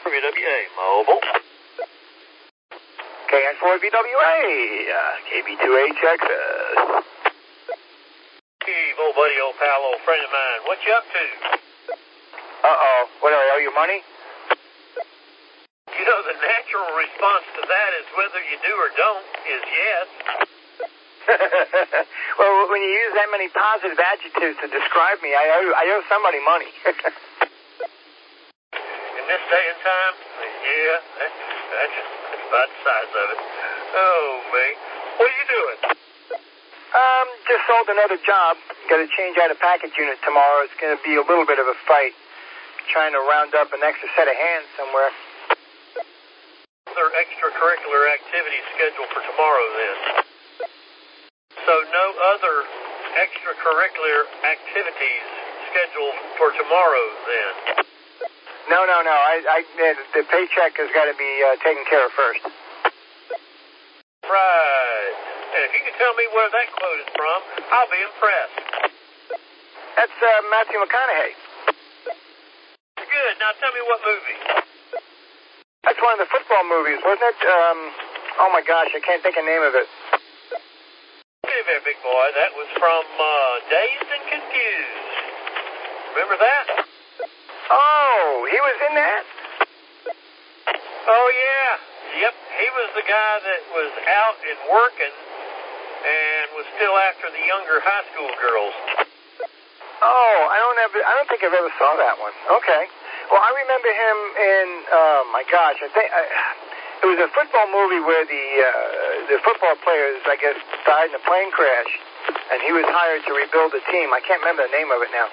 VWA Mobile. KN4VWA, KB2HXS. Steve, old buddy, old pal, old friend of mine, what you up to? Uh-oh, what, do I owe you money? You know, the natural response to that is whether you do or don't is yes. Well, when you use that many positive adjectives to describe me, I owe somebody money. In this day and time, yeah, that's about the size of it. Oh, me. What are you doing? Just sold another job. Got to change out a package unit tomorrow. It's going to be a little bit of a fight. Trying to round up an extra set of hands somewhere. Other extracurricular activities scheduled for tomorrow, then? So no other extracurricular activities scheduled for tomorrow, then? No. The paycheck has got to be taken care of first. Right. And if you can tell me where that quote is from, I'll be impressed. That's Matthew McConaughey. Good. Now tell me what movie. That's one of the football movies, wasn't it? Oh my gosh, I can't think of the name of it. Hey there, big boy. That was from Dazed and Confused. Remember that? Oh, he was in that? Oh, yeah. Yep. He was the guy that was out and working and was still after the younger high school girls. Oh, I don't think I've ever saw that one. Okay. Well, I remember him in, oh my gosh, I think it was a football movie where the football players, I guess, died in a plane crash, and he was hired to rebuild the team. I can't remember the name of it now.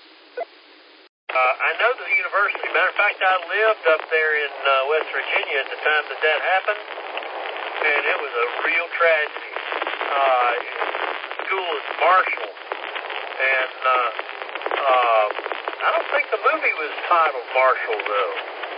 I know the university. Matter of fact, I lived up there in West Virginia at the time that happened, and it was a real tragedy. The school is Marshall, and I don't think the movie was titled Marshall, though.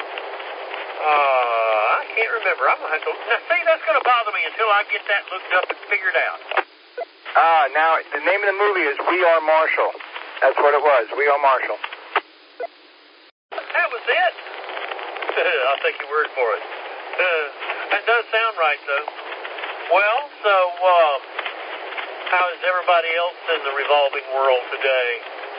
I can't remember. I'm going to have to... Now, see, that's going to bother me until I get that looked up and figured out. Now, the name of the movie is We Are Marshall. That's what it was, We Are Marshall. That was it. I'll take your word for it. That does sound right, though. Well, so, how is everybody else in the revolving world today?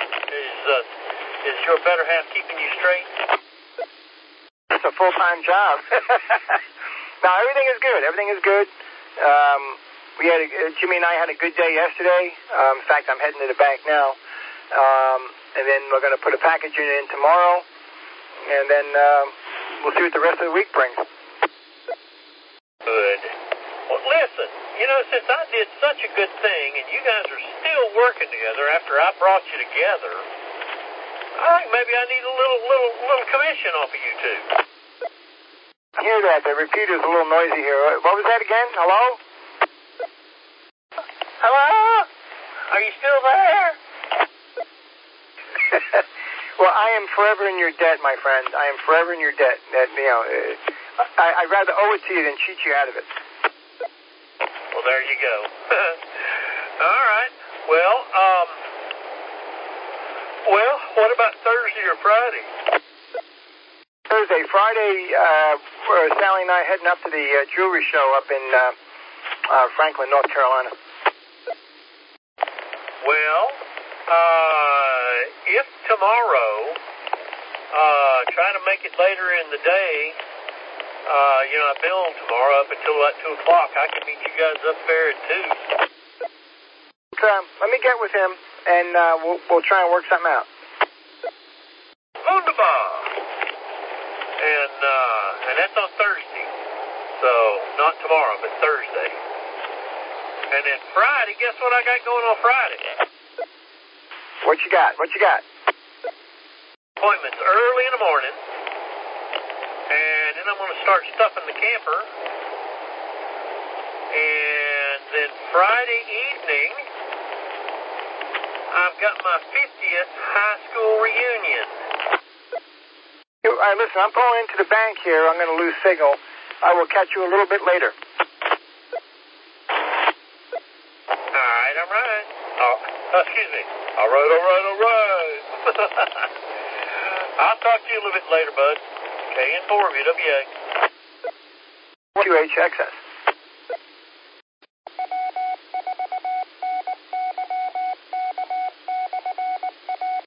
Is your better half keeping you straight? It's a full-time job. No, everything is good. Everything is good. Jimmy and I had a good day yesterday. In fact, I'm heading to the bank now. And then we're going to put a package unit in tomorrow. And then we'll see what the rest of the week brings. Good. Well, listen, you know, since I did such a good thing and you guys are still working together after I brought you together, I think maybe I need a little commission off of you two. I hear that. The repeater's a little noisy here. What was that again? Hello? Hello? Are you still there? Well, I am forever in your debt, my friend. I am forever in your debt. I'd rather owe it to you than cheat you out of it. Well, there you go. All right. Well, what about Thursday or Friday? Thursday. Friday, Sally and I heading up to the jewelry show up in Franklin, North Carolina. Well, if tomorrow, try to make it later in the day, I bill tomorrow up until about 2 o'clock. I can meet you guys up there at 2. Let me get with him, and we'll try and work something out. Wunderbar. And that's on Thursday. So, not tomorrow, but Thursday. And then Friday, guess what I got going on Friday? What you got? Appointments early in the morning. And then I'm going to start stuffing the camper. And then Friday evening, I've got my 50th high school reunion. All right, listen, I'm pulling into the bank here. I'm going to lose signal. I will catch you a little bit later. All right. Excuse me. All right. I'll talk to you a little bit later, bud. Okay, N4 of UWA. QHXS.